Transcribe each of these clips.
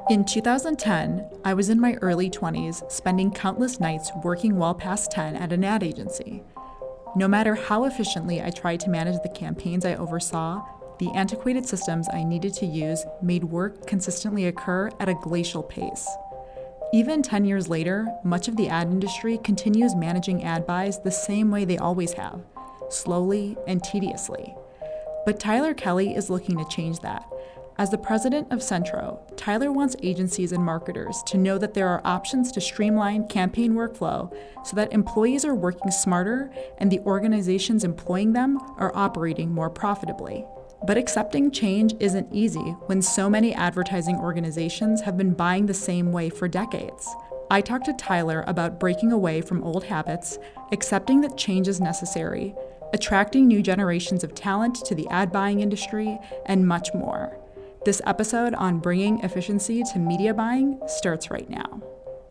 In 2010, I was in my early 20s, spending countless nights working well past 10 at an ad agency. No matter how efficiently I tried to manage the campaigns I oversaw, the antiquated systems I needed to use made work consistently occur at a glacial pace. Even 10 years later, much of the ad industry continues managing ad buys the same way they always have, slowly and tediously. But Tyler Kelly is looking to change that. As the president of Centro, Tyler wants agencies and marketers to know that there are options to streamline campaign workflow so that employees are working smarter and the organizations employing them are operating more profitably. But accepting change isn't easy when so many advertising organizations have been buying the same way for decades. I talked to Tyler about breaking away from old habits, accepting that change is necessary, attracting new generations of talent to the ad buying industry, and much more. This episode on bringing efficiency to media buying starts right now.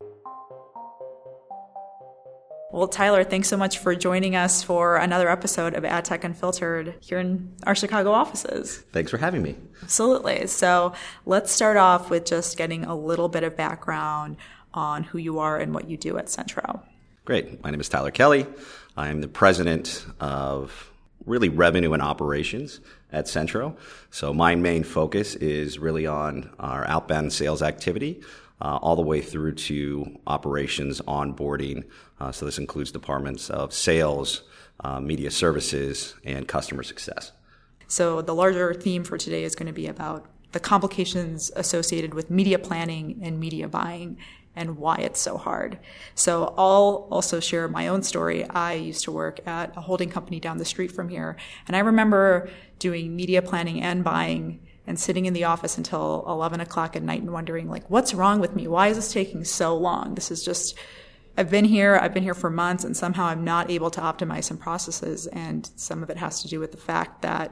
Well, Tyler, thanks so much for joining us for another episode of Ad Tech Unfiltered here in our Chicago offices. Thanks for having me. Absolutely. So let's start off with just getting a little bit of background on who you are and what you do at Centro. Great. My name is Tyler Kelly. I'm the president of really revenue and operations at Centro. So my main focus is really on our outbound sales activity, all the way through to operations, onboarding. So this includes departments of sales, media services, and customer success. So the larger theme for today is going to be about the complications associated with media planning and media buying and why it's so hard. So I'll also share my own story. I used to work at a holding company down the street from here, and I remember doing media planning and buying and sitting in the office until 11 o'clock at night and wondering, what's wrong with me? Why is this taking so long? This is just, I've been here for months, and somehow I'm not able to optimize some processes, and some of it has to do with the fact that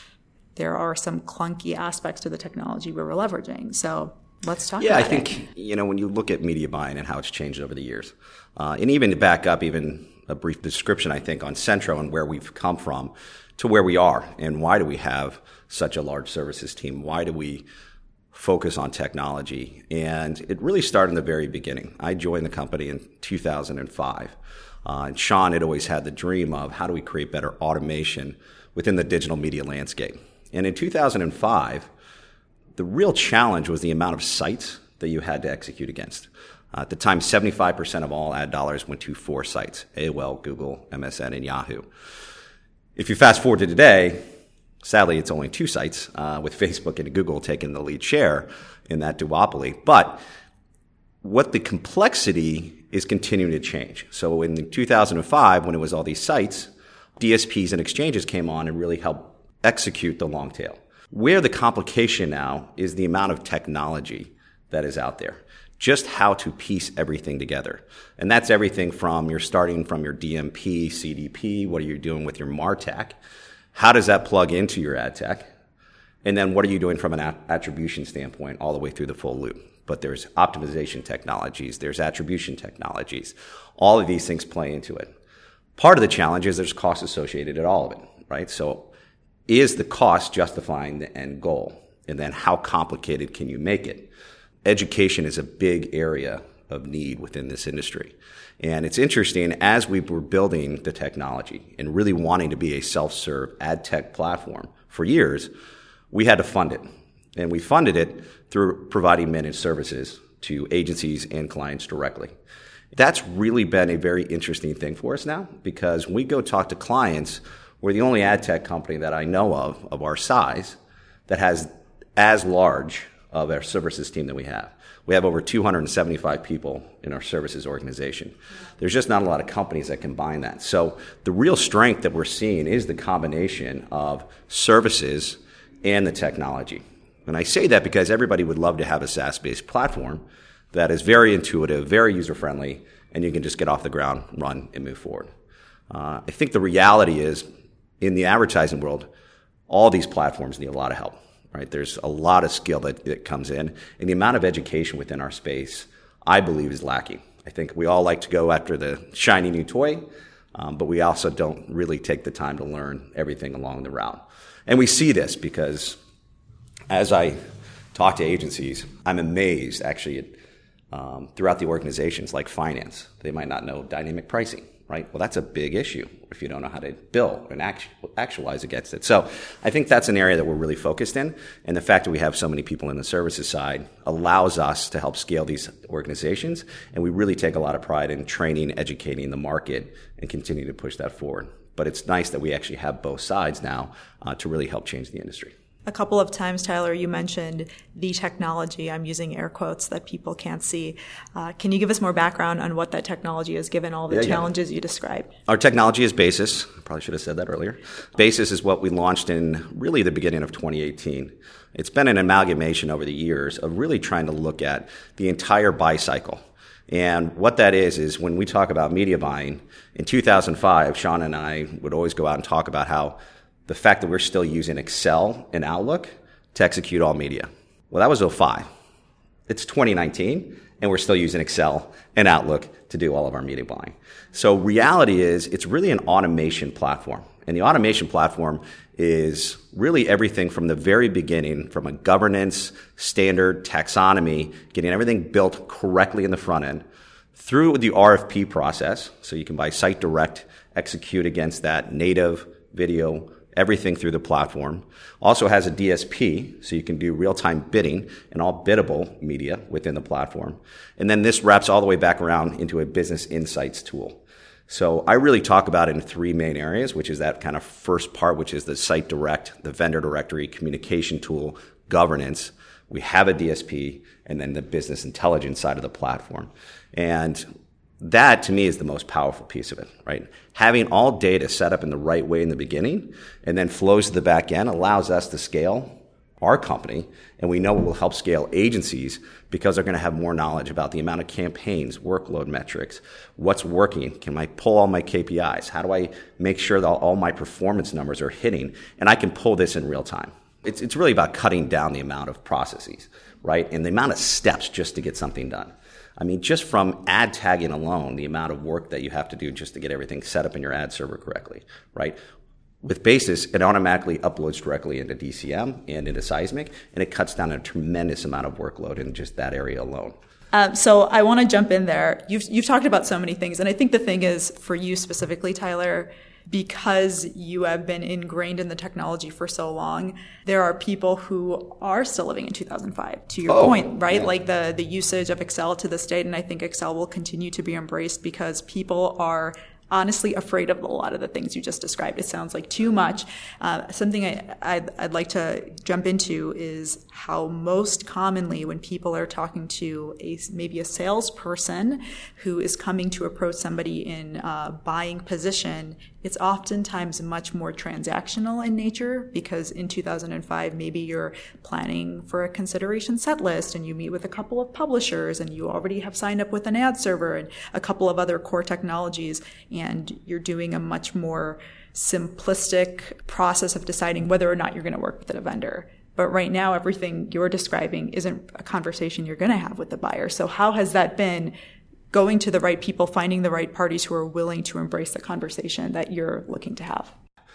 there are some clunky aspects to the technology we were leveraging. So let's talk about it. Yeah, I think, when you look at media buying and how it's changed over the years, and even to back up even a brief description, I think, on Centro and where we've come from to where we are and why do we have such a large services team? Why do we focus on technology? And it really started in the very beginning. I joined the company in 2005. And Sean had always had the dream of how do we create better automation within the digital media landscape. And in 2005, the real challenge was the amount of sites that you had to execute against. At the time, 75% of all ad dollars went to 4 sites: AOL, Google, MSN, and Yahoo. If you fast forward to today, sadly, it's only 2 sites, with Facebook and Google taking the lead share in that duopoly. But what the complexity is continuing to change. So in 2005, when it was all these sites, DSPs and exchanges came on and really helped execute the long tail. Where the complication now is the amount of technology that is out there. Just how to piece everything together. And that's everything from you're starting from your DMP, CDP, what are you doing with your MarTech? How does that plug into your ad tech? And then what are you doing from an attribution standpoint all the way through the full loop? But there's optimization technologies, there's attribution technologies. All of these things play into it. Part of the challenge is there's costs associated at all of it, right? So is the cost justifying the end goal? And then how complicated can you make it? Education is a big area of need within this industry. And it's interesting, as we were building the technology and really wanting to be a self-serve ad tech platform for years, we had to fund it. And we funded it through providing managed services to agencies and clients directly. That's really been a very interesting thing for us now, because when we go talk to clients, we're the only ad tech company that I know of our size, that has as large of our services team that we have. We have over 275 people in our services organization. There's just not a lot of companies that combine that. So the real strength that we're seeing is the combination of services and the technology. And I say that because everybody would love to have a SaaS-based platform that is very intuitive, very user-friendly, and you can just get off the ground, run, and move forward. I think the reality is, in the advertising world, all these platforms need a lot of help. Right? There's a lot of skill that comes in, and the amount of education within our space, I believe, is lacking. I think we all like to go after the shiny new toy, but we also don't really take the time to learn everything along the route. And we see this because as I talk to agencies, I'm amazed actually at, throughout the organizations like finance. They might not know dynamic pricing, right? Well, that's a big issue if you don't know how to bill and actualize against it. So I think that's an area that we're really focused in. And the fact that we have so many people in the services side allows us to help scale these organizations. And we really take a lot of pride in training, educating the market, and continue to push that forward. But it's nice that we actually have both sides now to really help change the industry. A couple of times, Tyler, you mentioned the technology, I'm using air quotes, that people can't see. Can you give us more background on what that technology is, given all the challenges you described? Our technology is Basis. I probably should have said that earlier. Basis is what we launched in really the beginning of 2018. It's been an amalgamation over the years of really trying to look at the entire buy cycle. And what that is when we talk about media buying, in 2005, Sean and I would always go out and talk about how the fact that we're still using Excel and Outlook to execute all media. Well, that was 2005. It's 2019, and we're still using Excel and Outlook to do all of our media buying. So reality is it's really an automation platform. And the automation platform is really everything from the very beginning, from a governance, standard, taxonomy, getting everything built correctly in the front end, through the RFP process, so you can buy site direct, execute against that, native, video, everything through the platform. Also has a DSP, so you can do real-time bidding and all biddable media within the platform. And then this wraps all the way back around into a business insights tool. So I really talk about it in three main areas, which is that kind of first part, which is the site direct, the vendor directory, communication tool, governance. We have a DSP, and then the business intelligence side of the platform. And that, to me, is the most powerful piece of it, right? Having all data set up in the right way in the beginning and then flows to the back end allows us to scale our company, and we know it will help scale agencies because they're going to have more knowledge about the amount of campaigns, workload metrics, what's working. Can I pull all my KPIs? How do I make sure that all my performance numbers are hitting? And I can pull this in real time. It's really about cutting down the amount of processes, right? And the amount of steps just to get something done. I mean, just from ad tagging alone, the amount of work that you have to do just to get everything set up in your ad server correctly, right? With Basis, it automatically uploads directly into DCM and into Seismic, and it cuts down a tremendous amount of workload in just that area alone. So I want to jump in there. You've talked about so many things, and I think the thing is, for you specifically, Tyler, because you have been ingrained in the technology for so long, there are people who are still living in 2005, to your point, right? Yeah. Like the usage of Excel to this date, and I think Excel will continue to be embraced because people are honestly afraid of a lot of the things you just described. It sounds like too much. Something I'd like to jump into is how most commonly when people are talking to maybe a salesperson who is coming to approach somebody in a buying position, it's oftentimes much more transactional in nature because in 2005, maybe you're planning for a consideration set list and you meet with a couple of publishers and you already have signed up with an ad server and a couple of other core technologies, and you're doing a much more simplistic process of deciding whether or not you're going to work with a vendor. But right now, everything you're describing isn't a conversation you're going to have with the buyer. So how has that been, going to the right people, finding the right parties who are willing to embrace the conversation that you're looking to have?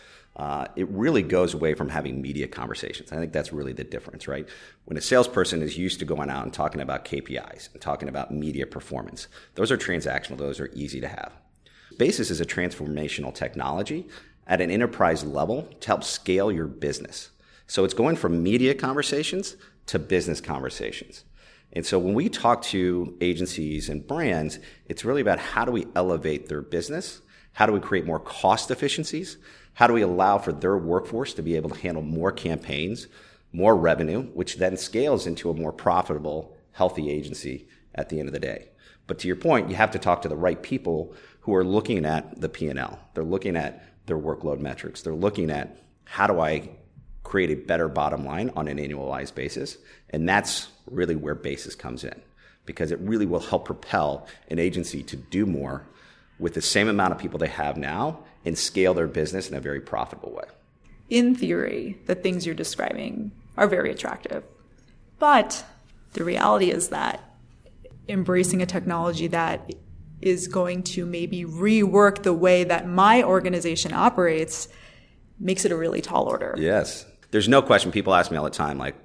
It really goes away from having media conversations. I think that's really the difference, right? When a salesperson is used to going out and talking about KPIs and talking about media performance, those are transactional. Those are easy to have. Basis is a transformational technology at an enterprise level to help scale your business. So it's going from media conversations to business conversations. And so when we talk to agencies and brands, it's really about how do we elevate their business? How do we create more cost efficiencies? How do we allow for their workforce to be able to handle more campaigns, more revenue, which then scales into a more profitable, healthy agency at the end of the day? But to your point, you have to talk to the right people who are looking at the P&L. They're looking at their workload metrics. They're looking at how do I create a better bottom line on an annualized basis. And that's really where Basis comes in, because it really will help propel an agency to do more with the same amount of people they have now and scale their business in a very profitable way. In theory, the things you're describing are very attractive. But the reality is that embracing a technology that is going to maybe rework the way that my organization operates makes it a really tall order. Yes. There's no question. People ask me all the time, like,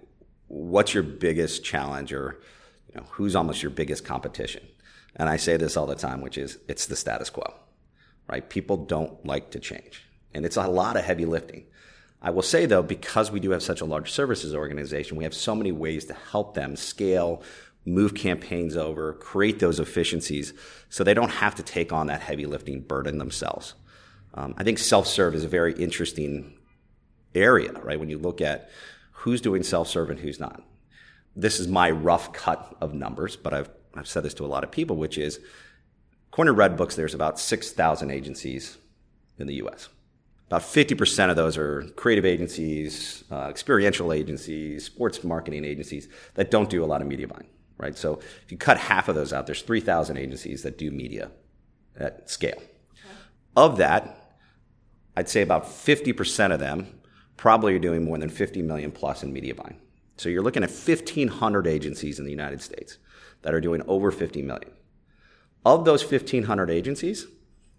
what's your biggest challenge, or who's almost your biggest competition? And I say this all the time, which is it's the status quo, right? People don't like to change. And it's a lot of heavy lifting. I will say, though, because we do have such a large services organization, we have so many ways to help them scale, move campaigns over, create those efficiencies so they don't have to take on that heavy lifting burden themselves. I think self-serve is a very interesting area, right? When you look at who's doing self-serve and who's not. This is my rough cut of numbers, but I've said this to a lot of people, which is, according to Redbooks, there's about 6,000 agencies in the U.S. About 50% of those are creative agencies, experiential agencies, sports marketing agencies that don't do a lot of media buying, right? So if you cut half of those out, there's 3,000 agencies that do media at scale. Okay. Of that, I'd say about 50% of them probably are doing more than 50 million plus in media buying. So you're looking at 1,500 agencies in the United States that are doing over 50 million. Of those 1,500 agencies,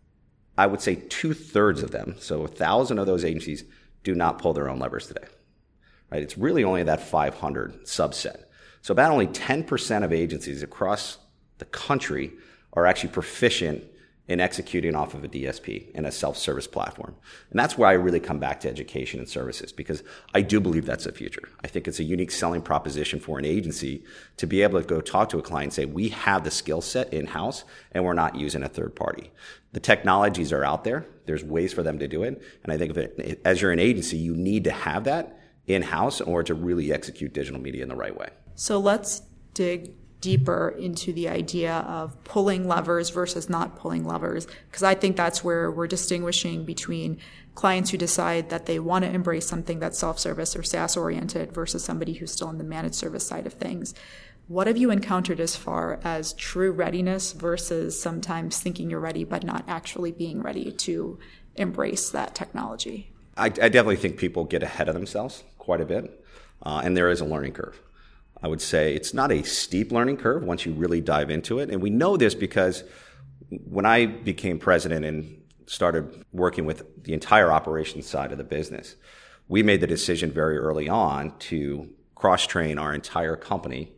I would say 2/3 of them, so 1,000 of those agencies, do not pull their own levers today. Right? It's really only that 500 subset. So about only 10% of agencies across the country are actually proficient in executing off of a DSP in a self-service platform. And that's where I really come back to education and services, because I do believe that's the future. I think it's a unique selling proposition for an agency to be able to go talk to a client and say, we have the skill set in-house and we're not using a third party. The technologies are out there. There's ways for them to do it. And I think as you're an agency, you need to have that in-house in order to really execute digital media in the right way. So let's dig deeper into the idea of pulling levers versus not pulling levers, because I think that's where we're distinguishing between clients who decide that they want to embrace something that's self-service or SaaS oriented versus somebody who's still in the managed service side of things. What have you encountered as far as true readiness versus sometimes thinking you're ready but not actually being ready to embrace that technology? I definitely think people get ahead of themselves quite a bit, and there is a learning curve. I would say it's not a steep learning curve once you really dive into it. And we know this because when I became president and started working with the entire operations side of the business, we made the decision very early on to cross-train our entire company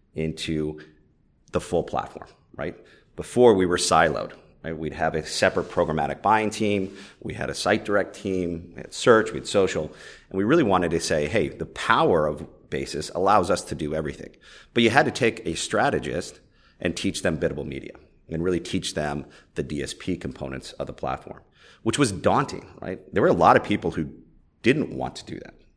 into the full platform, right? Before we were siloed, right? We'd have a separate programmatic buying team. We had a site direct team. We had search, we had social. And we really wanted to say, hey, the power of Basis allows us to do everything. But you had to take a strategist and teach them biddable media and really teach them the DSP components of the platform, which was daunting, right? There were a lot of people who didn't want to do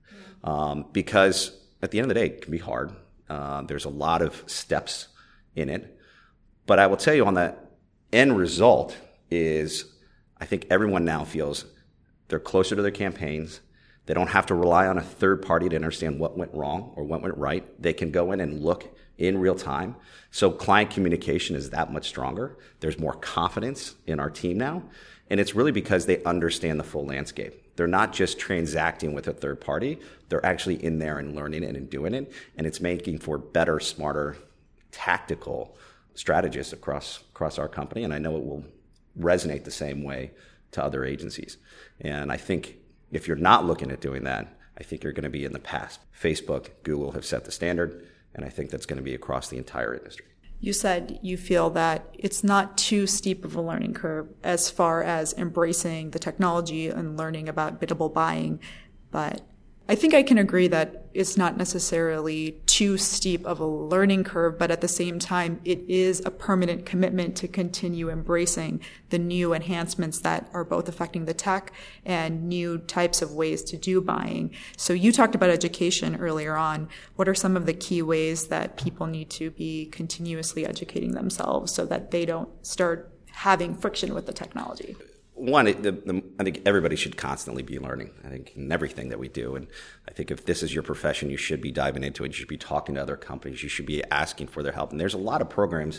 that because at the end of the day, it can be hard. There's a lot of steps in it. But I will tell you on the end result is I think everyone now feels they're closer to their campaigns. They don't have to rely on a third party to understand what went wrong or what went right. They can go in and look in real time. So client communication is that much stronger. There's more confidence in our team now. And it's really because they understand the full landscape. They're not just transacting with a third party. They're actually in there and learning it and doing it. And it's making for better, smarter, tactical strategists across our company. And I know it will resonate the same way to other agencies. And I think if you're not looking at doing that, I think you're going to be in the past. Facebook, Google have set the standard, and I think that's going to be across the entire industry. You said you feel that it's not too steep of a learning curve as far as embracing the technology and learning about biddable buying, but I think I can agree that it's not necessarily too steep of a learning curve, but at the same time, it is a permanent commitment to continue embracing the new enhancements that are both affecting the tech and new types of ways to do buying. So you talked about education earlier on. What are some of the key ways that people need to be continuously educating themselves so that they don't start having friction with the technology? One, I think everybody should constantly be learning, I think, in everything that we do. And I think if this is your profession, you should be diving into it. You should be talking to other companies. You should be asking for their help. And there's a lot of programs,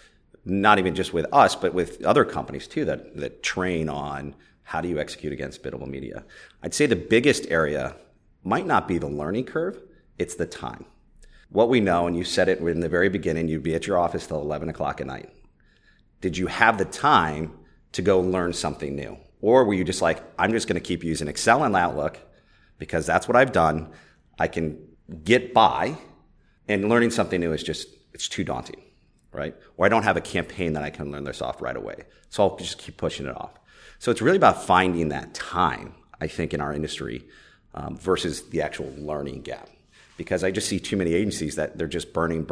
not even just with us, but with other companies too, that train on how do you execute against biddable media. I'd say the biggest area might not be the learning curve. It's the time. What we know, and you said it in the very beginning, you'd be at your office till 11 o'clock at night. Did you have the time to go learn something new? Or were you just like, I'm just going to keep using Excel and Outlook because that's what I've done. I can get by, and learning something new is just, it's too daunting, right? Or I don't have a campaign that I can learn this off right away. So I'll just keep pushing it off. So it's really about finding that time, I think, in our industry versus the actual learning gap. Because I just see too many agencies that they're just burning.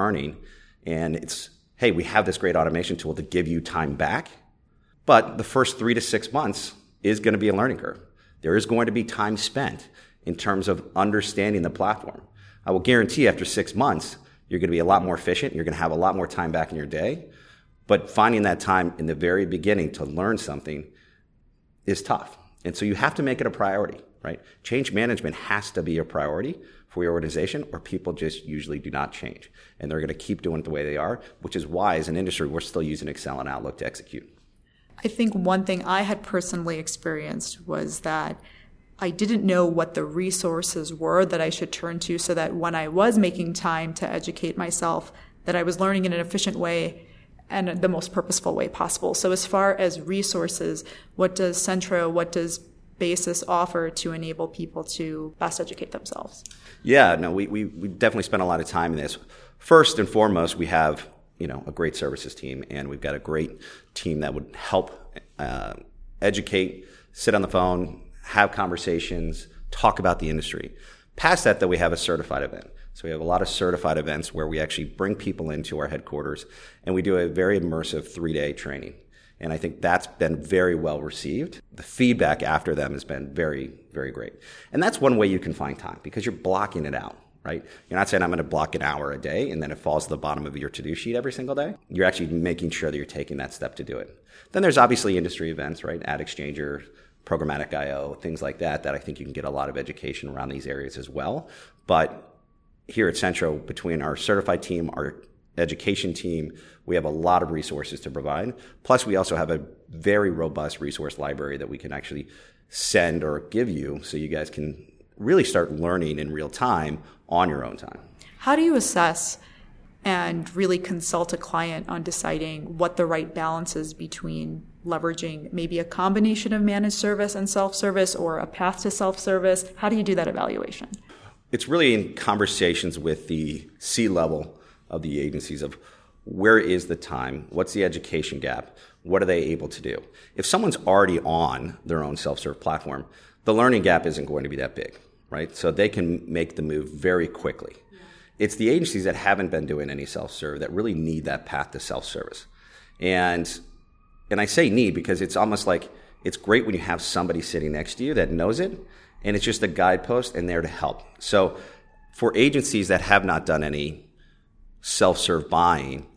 And it's, hey, we have this great automation tool to give you time back. But the first 3 to 6 months is going to be a learning curve. There is going to be time spent in terms of understanding the platform. I will guarantee after 6 months, you're going to be a lot more efficient. You're going to have a lot more time back in your day. But finding that time in the very beginning to learn something is tough. And so you have to make it a priority, right? Change management has to be a priority for your organization, or people just usually do not change. And they're going to keep doing it the way they are, which is why as an industry, we're still using Excel and Outlook to execute. I think one thing I had personally experienced was that I didn't know what the resources were that I should turn to so that when I was making time to educate myself, that I was learning in an efficient way and the most purposeful way possible. So as far as resources, what does Centro, what does Basis offer to enable people to best educate themselves? Yeah, no, we definitely spend a lot of time in this. First and foremost, we have a great services team, and we've got a great team that would help educate, sit on the phone, have conversations, talk about the industry. Past that, though, we have a certified event. So we have a lot of certified events where we actually bring people into our headquarters, and we do a very immersive 3-day training. And I think that's been very well received. The feedback after them has been very, very great. And that's one way you can find time, because you're blocking it out, right? You're not saying I'm going to block an hour a day and then it falls to the bottom of your to-do sheet every single day. You're actually making sure that you're taking that step to do it. Then there's obviously industry events, right? AdExchanger, Programmatic IO, things like that I think you can get a lot of education around these areas as well. But here at Centro, between our certified team, our education team, we have a lot of resources to provide. Plus, we also have a very robust resource library that we can actually send or give you so you guys can really start learning in real time on your own time. How do you assess and really consult a client on deciding what the right balance is between leveraging maybe a combination of managed service and self-service, or a path to self-service? How do you do that evaluation? It's really in conversations with the C-level of the agencies of where is the time, what's the education gap, what are they able to do? If someone's already on their own self-serve platform, the learning gap isn't going to be that big, right? So they can make the move very quickly. It's the agencies that haven't been doing any self-serve that really need that path to self-service. And I say need because it's almost like it's great when you have somebody sitting next to you that knows it, and it's just a guidepost and there to help. So for agencies that have not done any self-serve buying,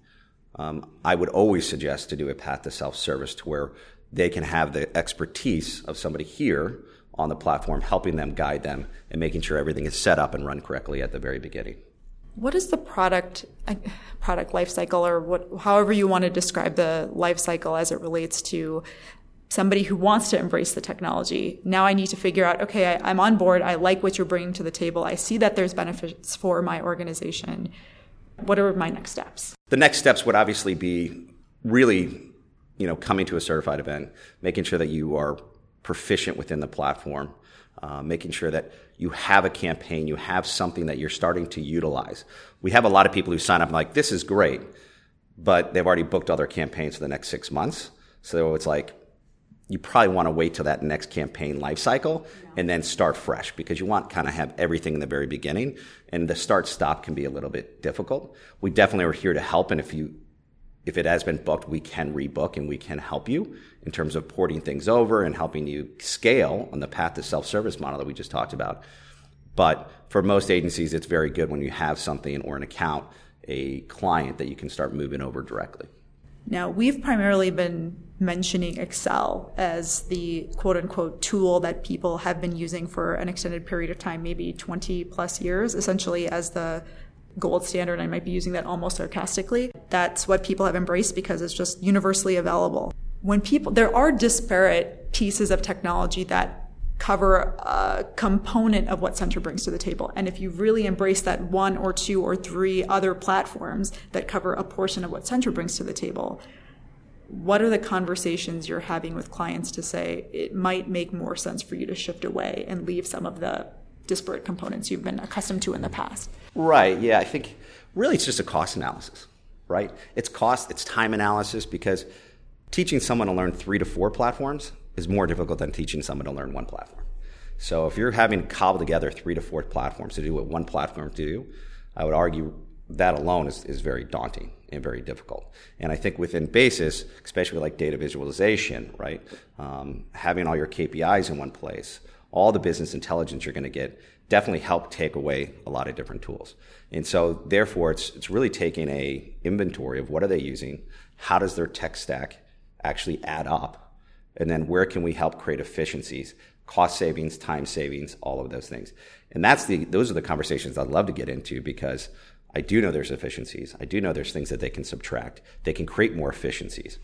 I would always suggest to do a path to self-service to where they can have the expertise of somebody here on the platform helping them, guide them, and making sure everything is set up and run correctly at the very beginning. What is the product life cycle, or however you want to describe the life cycle as it relates to somebody who wants to embrace the technology? Now I need to figure out, okay, I'm on board. I like what you're bringing to the table. I see that there's benefits for my organization. What are my next steps? The next steps would obviously be really, coming to a certified event, making sure that you are proficient within the platform, making sure that you have a campaign, you have something that you're starting to utilize. We have a lot of people who sign up and like, this is great, but they've already booked other campaigns for the next 6 months. So it's like, you probably want to wait till that next campaign life cycle and then start fresh, because you want to kind of have everything in the very beginning, and the start-stop can be a little bit difficult. We definitely are here to help, and if it has been booked, we can rebook and we can help you in terms of porting things over and helping you scale on the path to self-service model that we just talked about. But for most agencies, it's very good when you have something or an account, a client that you can start moving over directly. Now, we've primarily been mentioning Excel as the quote-unquote tool that people have been using for an extended period of time, maybe 20 plus years, essentially as the gold standard. I might be using that almost sarcastically. That's what people have embraced because it's just universally available. There are disparate pieces of technology that cover a component of what Centro brings to the table. And if you really embrace that 1 or 2 or 3 other platforms that cover a portion of what Centro brings to the table, what are the conversations you're having with clients to say it might make more sense for you to shift away and leave some of the disparate components you've been accustomed to in the past? Right. Yeah. I think really it's just a cost analysis, right? It's cost, it's time analysis, because teaching someone to learn 3 to 4 platforms is more difficult than teaching someone to learn one platform. So if you're having to cobble together 3 to 4 platforms to do what one platform do, I would argue that alone is very daunting and very difficult. And I think within Basis, especially like data visualization, right, having all your KPIs in one place, all the business intelligence you're going to get definitely help take away a lot of different tools. And so therefore, it's really taking a inventory of what are they using, how does their tech stack actually add up, and then where can we help create efficiencies, cost savings, time savings, all of those things. And those are the conversations I'd love to get into, because I do know there's efficiencies. I do know there's things that they can subtract. They can create more efficiencies.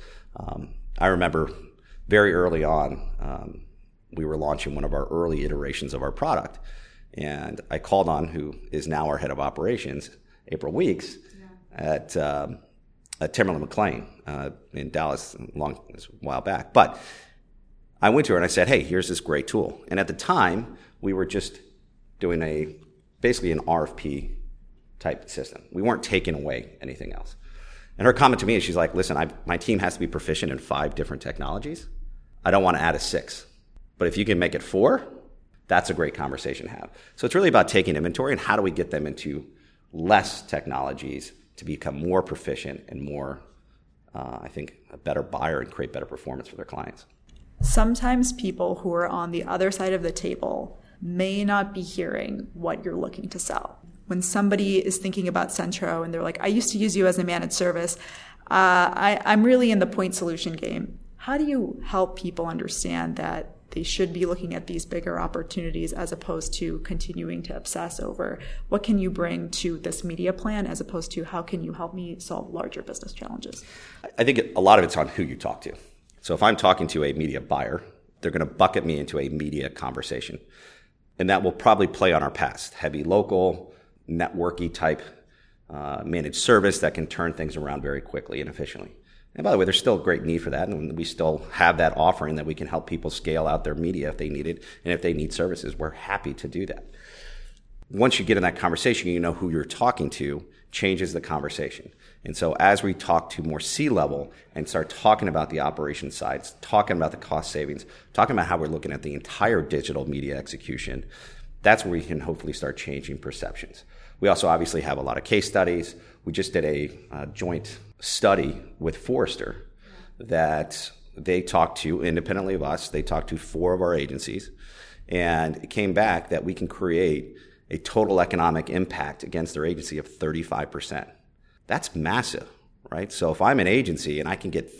I remember very early on, we were launching one of our early iterations of our product, and I called on who is now our head of operations, April Weeks, at Timberland McLean in Dallas a while back. But I went to her and I said, hey, here's this great tool. And at the time, we were just doing basically an RFP type system. We weren't taking away anything else. And her comment to me is, she's like, listen, my team has to be proficient in 5 different technologies. I don't want to add a 6th. But if you can make it 4, that's a great conversation to have. So it's really about taking inventory and how do we get them into less technologies to become more proficient and more, I think, a better buyer and create better performance for their clients. Sometimes people who are on the other side of the table may not be hearing what you're looking to sell. When somebody is thinking about Centro and they're like, I used to use you as a managed service, I'm really in the point solution game. How do you help people understand that they should be looking at these bigger opportunities as opposed to continuing to obsess over what can you bring to this media plan, as opposed to how can you help me solve larger business challenges? I think a lot of it's on who you talk to. So if I'm talking to a media buyer, they're going to bucket me into a media conversation. And that will probably play on our past, heavy local, networky type managed service that can turn things around very quickly and efficiently. And by the way, there's still a great need for that, and we still have that offering that we can help people scale out their media if they need it, and if they need services, we're happy to do that. Once you get in that conversation, you know who you're talking to, changes the conversation. And so as we talk to more C-level and start talking about the operations sides, talking about the cost savings, talking about how we're looking at the entire digital media execution, that's where we can hopefully start changing perceptions. We also obviously have a lot of case studies. We just did a joint study with Forrester that they talked to, independently of us, they talked to 4 of our agencies, and it came back that we can create a total economic impact against their agency of 35%. That's massive, right? So if I'm an agency and I can get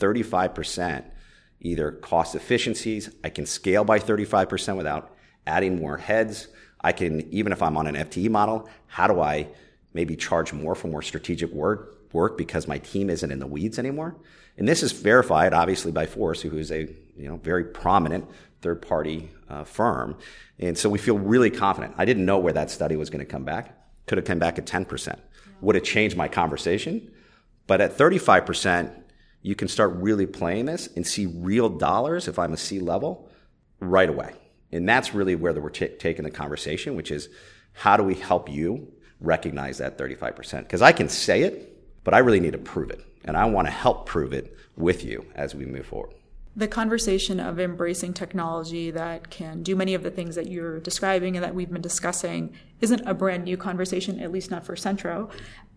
35% either cost efficiencies, I can scale by 35% without adding more heads. I can, even if I'm on an FTE model, how do I maybe charge more for more strategic work because my team isn't in the weeds anymore? And this is verified, obviously, by Forrester, who is a very prominent third-party firm. And so we feel really confident. I didn't know where that study was going to come back. Could have come back at 10%. Would have changed my conversation. But at 35%, you can start really playing this and see real dollars if I'm a C-level right away. And that's really where we're taking the conversation, which is how do we help you recognize that 35%? Because I can say it, but I really need to prove it. And I want to help prove it with you as we move forward. The conversation of embracing technology that can do many of the things that you're describing and that we've been discussing isn't a brand new conversation, at least not for Centro.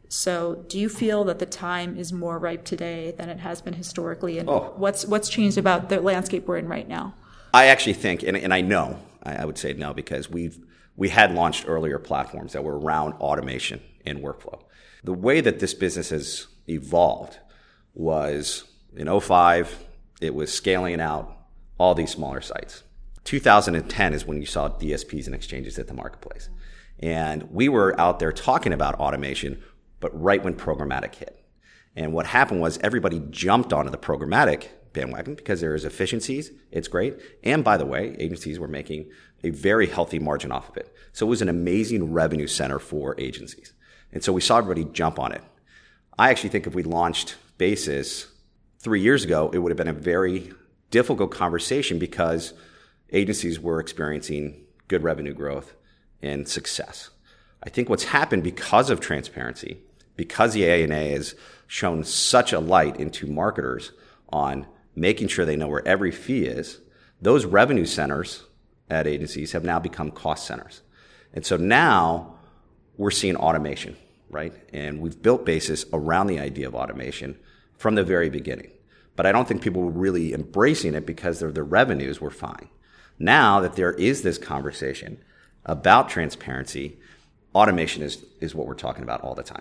So do you feel that the time is more ripe today than it has been historically? And what's changed about the landscape we're in right now? I actually think, and I know, I would say no, because we had launched earlier platforms that were around automation and workflow. The way that this business has evolved was in 2005, it was scaling out all these smaller sites. 2010 is when you saw DSPs and exchanges at the marketplace. And we were out there talking about automation, but right when programmatic hit. And what happened was everybody jumped onto the programmatic bandwagon because there is efficiencies. It's great. And by the way, agencies were making a very healthy margin off of it. So it was an amazing revenue center for agencies. And so we saw everybody jump on it. I actually think if we launched Basis 3 years ago, it would have been a very difficult conversation because agencies were experiencing good revenue growth. and success. I think what's happened because of transparency, because the ANA has shown such a light into marketers on making sure they know where every fee is, those revenue centers at agencies have now become cost centers. And so now we're seeing automation, right? And we've built Basis around the idea of automation from the very beginning. But I don't think people were really embracing it because their revenues were fine. Now that there is this conversation about transparency, automation is what we're talking about all the time.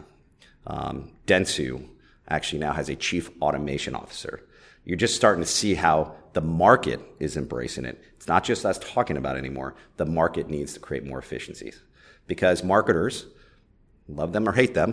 Dentsu actually now has a chief automation officer. You're just starting to see how the market is embracing it. It's not just us talking about it anymore. The market needs to create more efficiencies because marketers, love them or hate them,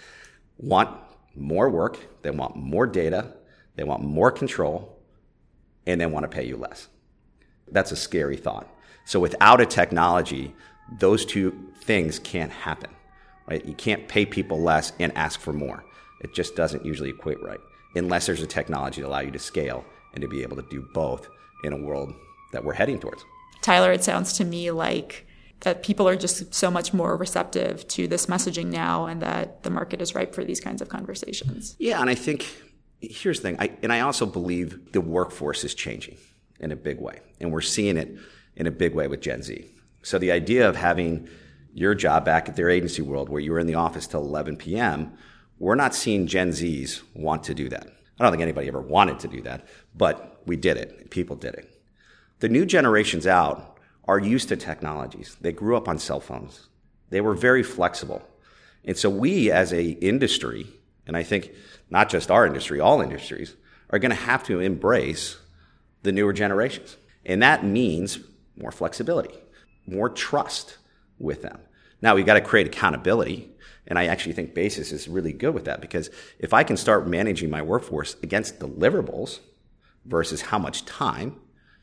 want more work, they want more data, they want more control, and they want to pay you less. That's a scary thought. So without a technology, those two things can't happen, right? You can't pay people less and ask for more. It just doesn't usually equate right, unless there's a technology to allow you to scale and to be able to do both in a world that we're heading towards. Tyler, it sounds to me like that people are just so much more receptive to this messaging now and that the market is ripe for these kinds of conversations. Yeah, and I think, here's the thing, I also believe the workforce is changing in a big way, and we're seeing it in a big way with Gen Z. So the idea of having your job back at their agency world where you were in the office till 11 p.m., we're not seeing Gen Zs want to do that. I don't think anybody ever wanted to do that, but we did it. People did it. The new generations out are used to technologies. They grew up on cell phones. They were very flexible. And so we as a industry, and I think not just our industry, all industries, are going to have to embrace the newer generations. And that means more flexibility, more trust with them. Now, we've got to create accountability. And I actually think Basis is really good with that because if I can start managing my workforce against deliverables versus how much time,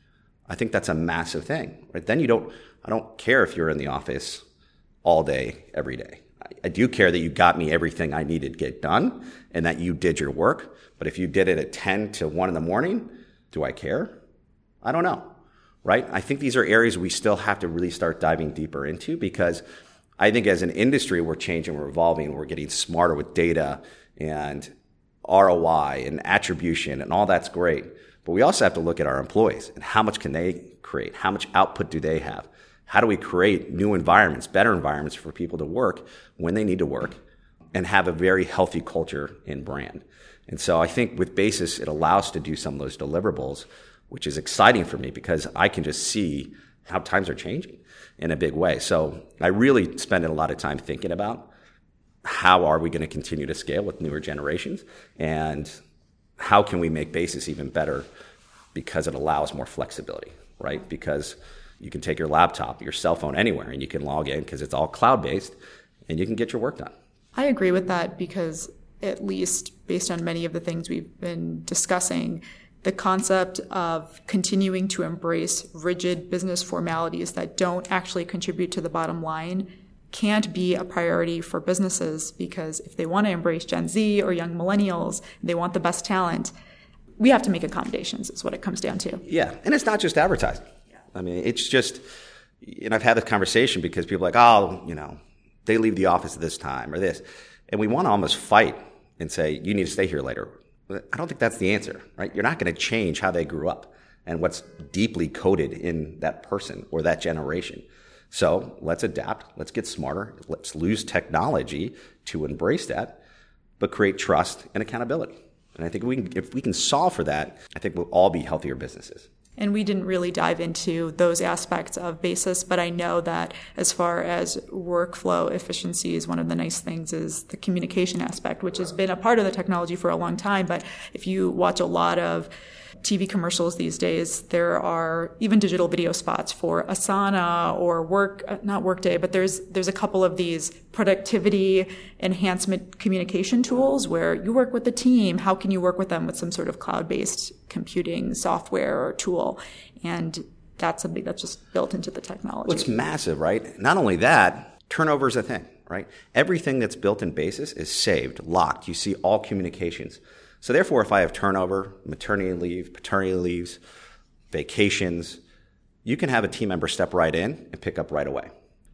I think that's a massive thing, right? Then I don't care if you're in the office all day, every day. I do care that you got me everything I needed to get done and that you did your work. But if you did it at 10 to 1 in the morning, do I care? I don't know, right? I think these are areas we still have to really start diving deeper into because I think as an industry, we're changing, we're evolving, we're getting smarter with data and ROI and attribution and all that's great. But we also have to look at our employees and how much can they create? How much output do they have? How do we create new environments, better environments for people to work when they need to work and have a very healthy culture and brand? And so I think with Basis, it allows us to do some of those deliverables, which is exciting for me because I can just see how times are changing in a big way. So I really spend a lot of time thinking about how are we going to continue to scale with newer generations and how can we make Basis even better because it allows more flexibility, right? Because you can take your laptop, your cell phone anywhere and you can log in because it's all cloud-based and you can get your work done. I agree with that because at least based on many of the things we've been discussing, the concept of continuing to embrace rigid business formalities that don't actually contribute to the bottom line can't be a priority for businesses because if they want to embrace Gen Z or young millennials, they want the best talent, we have to make accommodations is what it comes down to. Yeah, and it's not just advertising. I mean, it's just, and I've had this conversation because people are like, oh, they leave the office at this time or this. And we want to almost fight and say, you need to stay here later. I don't think that's the answer, right? You're not going to change how they grew up and what's deeply coded in that person or that generation. So let's adapt. Let's get smarter. Let's use technology to embrace that, but create trust and accountability. And I think if we can solve for that, I think we'll all be healthier businesses. And we didn't really dive into those aspects of Basis, but I know that as far as workflow efficiencies, one of the nice things is the communication aspect, which has been a part of the technology for a long time. But if you watch a lot of TV commercials these days, there are even digital video spots for Asana or not Workday, but there's a couple of these productivity enhancement communication tools where you work with the team. How can you work with them with some sort of cloud-based computing software or tool? And that's something that's just built into the technology. Well, it's massive, right? Not only that, turnover is a thing, right? Everything that's built in Basis is saved, locked. You see all communications. So therefore, if I have turnover, maternity leave, paternity leaves, vacations, you can have a team member step right in and pick up right away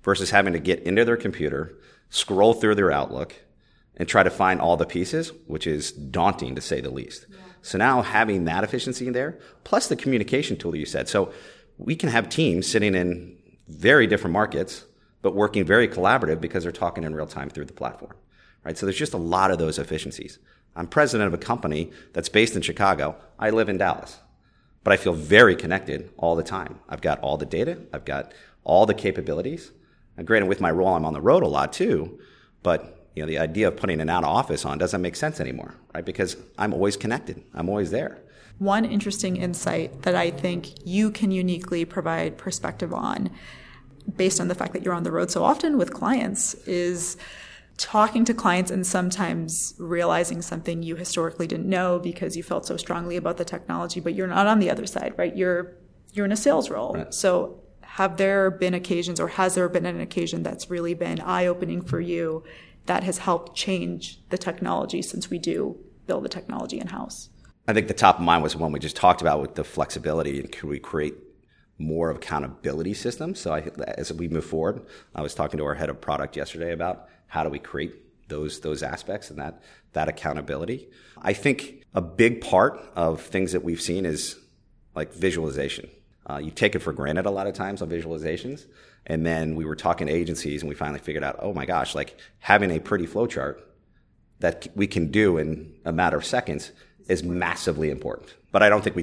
versus having to get into their computer, scroll through their Outlook, and try to find all the pieces, which is daunting to say the least. Yeah. So now having that efficiency in there, plus the communication tool that you said. So we can have teams sitting in very different markets, but working very collaborative because they're talking in real time through the platform, right? So there's just a lot of those efficiencies. I'm president of a company that's based in Chicago. I live in Dallas, but I feel very connected all the time. I've got all the data. I've got all the capabilities. And granted, with my role, I'm on the road a lot too, but the idea of putting an out of office on doesn't make sense anymore, right? Because I'm always connected. I'm always there. One interesting insight that I think you can uniquely provide perspective on, based on the fact that you're on the road so often with clients, is talking to clients and sometimes realizing something you historically didn't know because you felt so strongly about the technology, but you're not on the other side, right? You're in a sales role. Right. So have there been occasions, or has there been an occasion that's really been eye-opening for you that has helped change the technology, since we do build the technology in-house? I think the top of mind was one we just talked about with the flexibility, and could we create more of accountability systems? So as we move forward, I was talking to our head of product yesterday about how do we create those aspects and that accountability. I think a big part of things that we've seen is like visualization. You take it for granted a lot of times on visualizations. And then we were talking to agencies and we finally figured out, oh my gosh, like having a pretty flow chart that we can do in a matter of seconds is massively important. But I don't think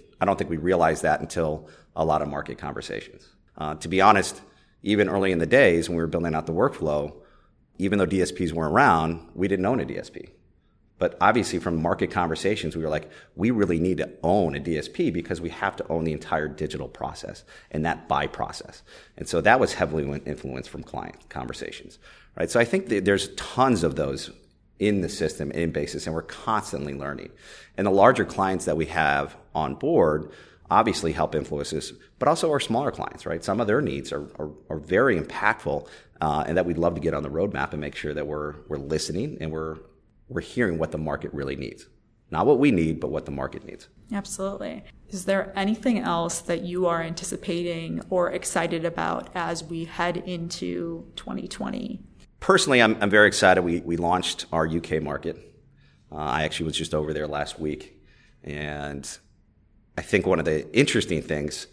we realized that until a lot of market conversations. To be honest, even early in the days when we were building out the workflow, even though DSPs weren't around, we didn't own a DSP. But obviously from market conversations, we were like, we really need to own a DSP because we have to own the entire digital process and that buy process. And so that was heavily influenced from client conversations, right? So I think that there's tons of those in the system, in Basis, and we're constantly learning. And the larger clients that we have on board obviously help influence this, but also our smaller clients, right? Some of their needs are very impactful, and that we'd love to get on the roadmap and make sure that we're listening and we're hearing what the market really needs. Not what we need, but what the market needs. Absolutely. Is there anything else that you are anticipating or excited about as we head into 2020? Personally, I'm very excited. We launched our UK market. I actually was just over there last week. And I think one of the interesting things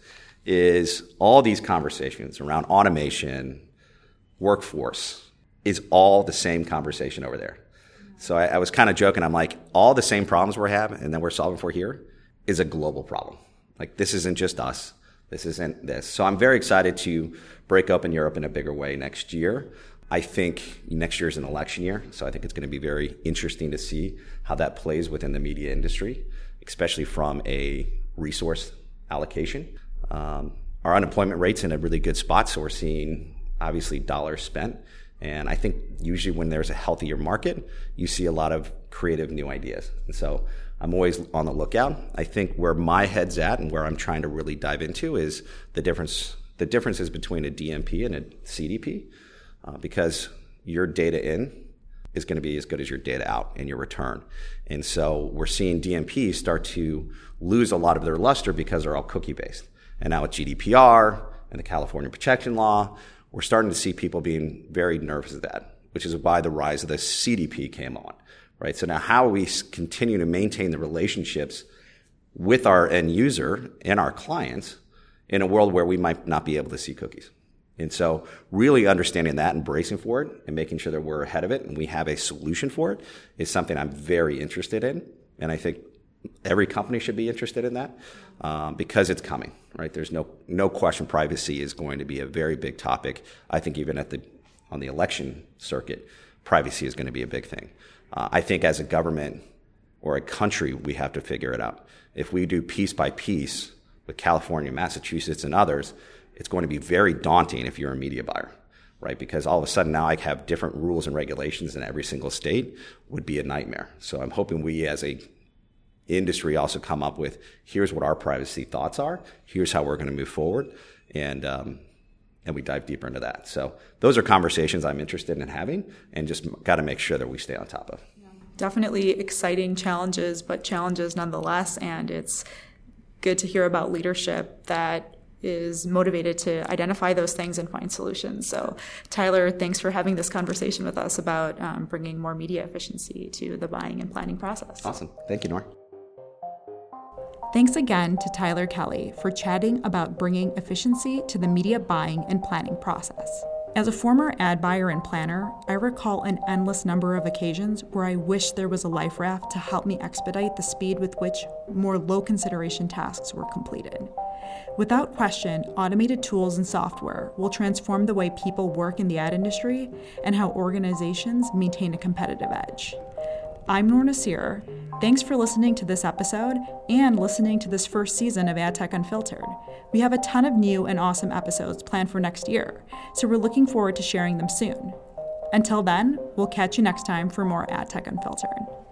is all these conversations around automation, workforce, is all the same conversation over there. So I was kind of joking. I'm like, all the same problems we're having and that we're solving for here is a global problem. Like, this isn't just us. This isn't this. So I'm very excited to break up in Europe in a bigger way next year. I think next year is an election year, so I think it's going to be very interesting to see how that plays within the media industry, especially from a resource allocation. Our unemployment rate's in a really good spot, so we're seeing, obviously, dollars spent. And I think usually when there's a healthier market, you see a lot of creative new ideas. And so I'm always on the lookout. I think where my head's at and where I'm trying to really dive into is the differences between a DMP and a CDP, because your data in is going to be as good as your data out and your return. And so we're seeing DMPs start to lose a lot of their luster because they're all cookie-based. And now with GDPR and the California Protection Law, we're starting to see people being very nervous of that, which is why the rise of the CDP came on, right? So now how we continue to maintain the relationships with our end user and our clients in a world where we might not be able to see cookies. And so really understanding that and bracing for it and making sure that we're ahead of it and we have a solution for it is something I'm very interested in. And I think every company should be interested in that because it's coming, right? There's no question privacy is going to be a very big topic. I think even on the election circuit, privacy is going to be a big thing. I think as a government or a country, we have to figure it out. If we do piece by piece with California, Massachusetts, and others, it's going to be very daunting if you're a media buyer, right? Because all of a sudden now I have different rules and regulations in every single state would be a nightmare. So I'm hoping we as a industry also come up with, here's what our privacy thoughts are, here's how we're going to move forward, and we dive deeper into that. So those are conversations I'm interested in having and just got to make sure that we stay on top of. Definitely exciting challenges, but challenges nonetheless, and it's good to hear about leadership that is motivated to identify those things and find solutions. So Tyler, thanks for having this conversation with us about bringing more media efficiency to the buying and planning process. Awesome. Thank you, Nora. Thanks again to Tyler Kelly for chatting about bringing efficiency to the media buying and planning process. As a former ad buyer and planner, I recall an endless number of occasions where I wish there was a life raft to help me expedite the speed with which more low consideration tasks were completed. Without question, automated tools and software will transform the way people work in the ad industry and how organizations maintain a competitive edge. I'm Nora Nasir. Thanks for listening to this episode and listening to this first season of AdTech Unfiltered. We have a ton of new and awesome episodes planned for next year, so we're looking forward to sharing them soon. Until then, we'll catch you next time for more AdTech Unfiltered.